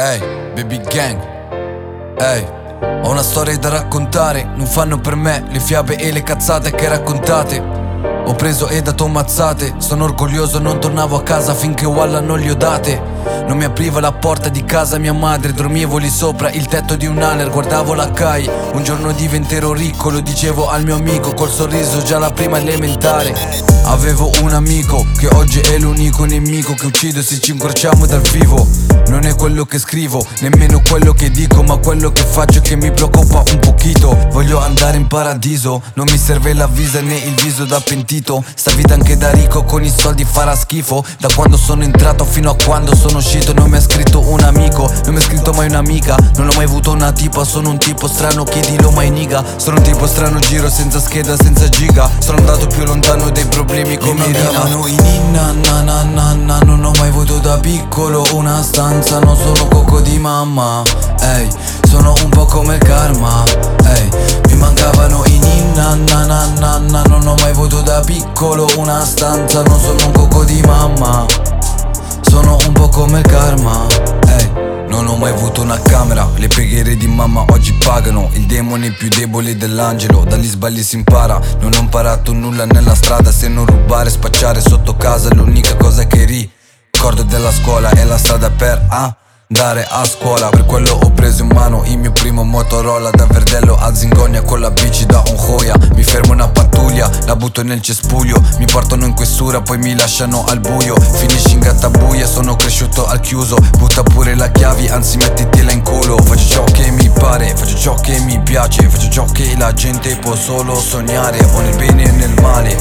Ehi, baby gang. Ehi, ho una storia da raccontare. Non fanno per me le fiabe e le cazzate che raccontate. Ho preso e dato mazzate. Sono orgoglioso, non tornavo a casa finché Walla non li ho date. Non mi apriva la porta di casa mia madre. Dormivo lì sopra il tetto di un Haller. Guardavo la CAI. Un giorno diventerò ricco, lo dicevo al mio amico col sorriso già la prima elementare. Avevo un amico che oggi è l'unico nemico che uccido se ci incrociamo dal vivo. Non è quello che scrivo, nemmeno quello che dico, ma quello che faccio che mi preoccupa un pochino. Voglio andare in paradiso, non mi serve la visa né il viso da pentito. Sta vita anche da ricco con i soldi farà schifo. Da quando sono entrato fino a quando sono uscito non mi ha scritto un amico, non mi ha scritto mai un'amica. Non ho mai avuto una tipa, sono un tipo strano, chiedilo mai niga. Sono un tipo strano, giro senza scheda, senza giga. Sono andato più lontano dei problemi come Rina. Mi chiamano i ninna, na na na na. Non ho mai avuto da piccolo una stanza, non sono cocco di mamma. Ehi, sono un po' come il karma. Ehi, mi mancavano i ninna, na na na na. Non ho mai avuto da piccolo una stanza, non sono un cocco di mamma. Sono un po' come il karma. Ehi, non ho mai avuto una camera. Le preghiere di mamma oggi pagano. Il demone più debole dell'angelo. Dagli sbagli si impara. Non ho imparato nulla nella strada, se non rubare, spacciare sotto casa. L'unica cosa che ricordo della scuola è la strada per andare a scuola. Per quello ho preso in mano il mio primo Motorola. Da Verdello a Zingonia con la bici da Onjoia. Mi fermo una pattuglia, la butto nel cespuglio. Mi portano in questura, poi mi lasciano al buio. Finisci in gattabuia, sono cresciuto al chiuso. Butta pure la chiavi, anzi mettitela in culo. Faccio ciò che mi pare, faccio ciò che mi piace. Faccio ciò che la gente può solo sognare. O nel bene o nel male,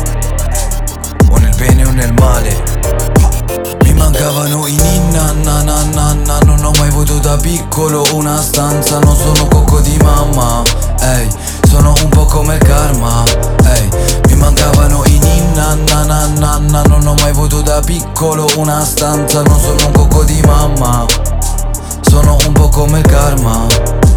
o nel bene o nel male. Mi mancavano i ninna, na na na na. Non ho mai avuto da piccolo una stanza, non sono cocco di mamma. Ehi, sono un po' come il karma. Ehi, mi mancavano i ninna, na na na na. Non ho mai avuto da piccolo una stanza, non sono un cocco di mamma. Sono un po' come il karma.